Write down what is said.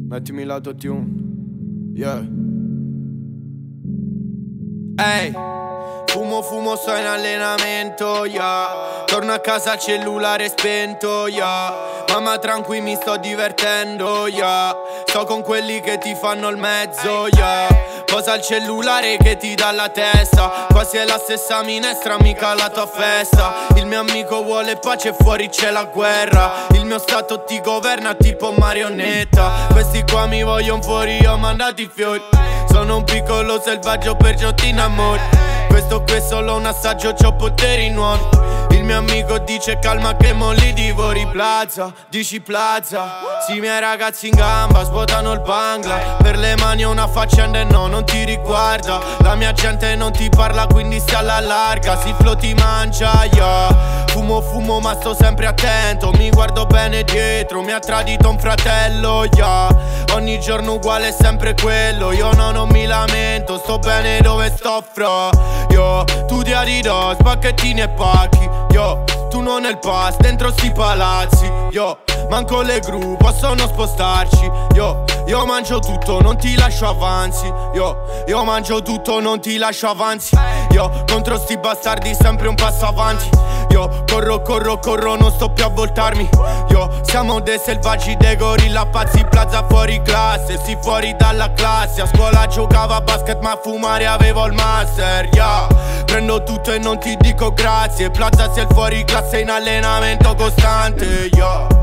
Mettimi l'autotune. Yeah. Ehi, fumo, sto in allenamento, yeah. Torno a casa, cellulare spento, yeah. Mamma tranqui, mi sto divertendo, yeah. Sto con quelli che ti fanno il mezzo, yeah. Posa il cellulare che ti dà la testa. Quasi è la stessa minestra, mica la tua festa. Il mio amico vuole pace e fuori c'è la guerra. Il mio stato ti governa tipo marionetta. Questi qua mi vogliono fuori, ho mandato i fiori. Sono un piccolo selvaggio perciò ti innamori. Questo qui è solo un assaggio, c'ho poteri nuovi. Il mio amico dice calma che mo li divori. Plaza, dici plaza. Sì, i miei ragazzi in gamba svuotano il bangla. Per le mani ho una faccenda e no, non ti riguarda. La mia gente non ti parla quindi stai alla larga. Si flow ti mangia, yeah. Fumo ma sto sempre attento. Mi guardo bene dietro, mi ha tradito un fratello, yeah. Ogni giorno uguale è sempre quello. Io non mi lamento, sto bene dove sto fra. Yo, tu di Adidas, pacchettini e pacchi. Yo, tu non nel pass, dentro sti palazzi. Yo, manco le gru, possono spostarci. Io mangio tutto, non ti lascio avanzi. Io mangio tutto, non ti lascio avanzi. Io contro sti bastardi sempre un passo avanti. Io corro, non sto più a voltarmi. Io siamo dei selvaggi, dei gorilla pazzi. Plaza fuori classe, sì fuori dalla classe. A scuola giocavo a basket ma a fumare avevo il master, yeah. Prendo tutto e non ti dico grazie. Plaza sei il fuori classe in allenamento costante, yeah.